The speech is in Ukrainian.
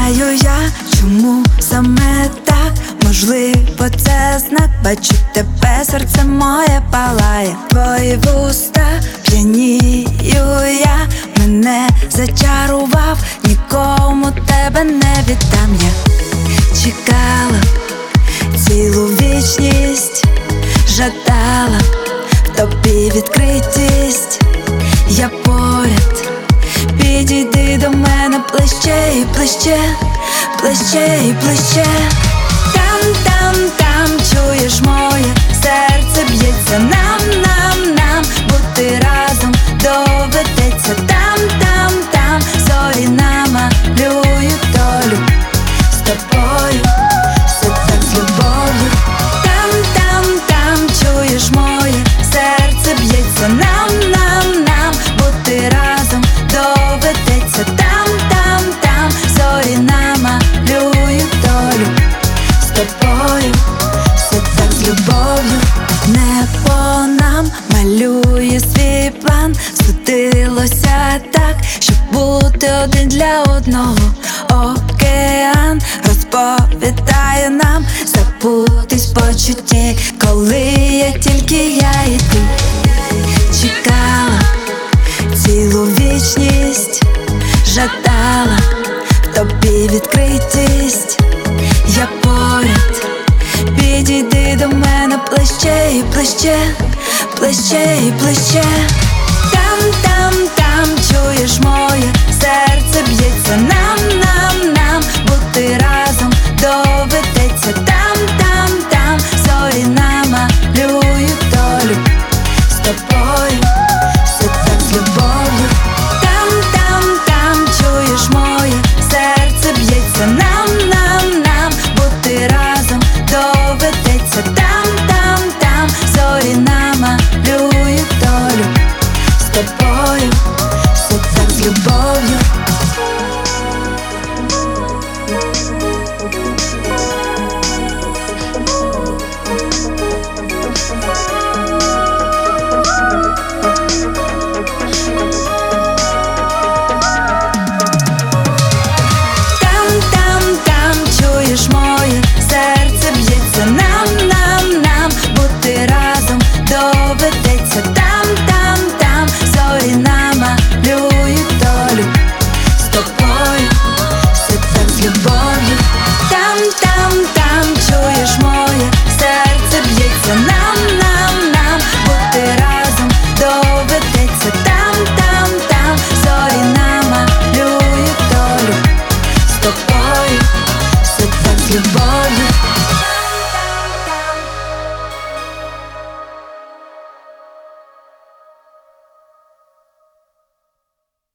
знаю я, чому саме так. Можливо, це знак. Бачу тебе, серце моє палає. Твої вуста п'янію я. Мене зачарував, нікому тебе не віддам. Я чекала цілу вічність, жадала в тобі відкритість. Я поряд, підійди до мене ближче і ближче, ближче і ближче. Там, там, там, чуєш моє серце б'ється. Нам, нам, нам бути разом доведеться. Там, там, там, зорі намалюють долю з тобою, все так з любов'ю. Там, там, там, чуєш моє серце б'ється. Нам, нам, нам бути разом доведеться. Там, там, там, зорі намалюють долю з тобою, все так з любов'ю. Небо нам малює свій план. Судилося так, щоб бути один для одного. Океан розповідає нам забутись почутті, коли є тільки я і ти. Чекала цілу вічність, жадала в тобі відкритість. Я поряд, підійди до мене ближче і ближче, ближче і ближче. Там, там,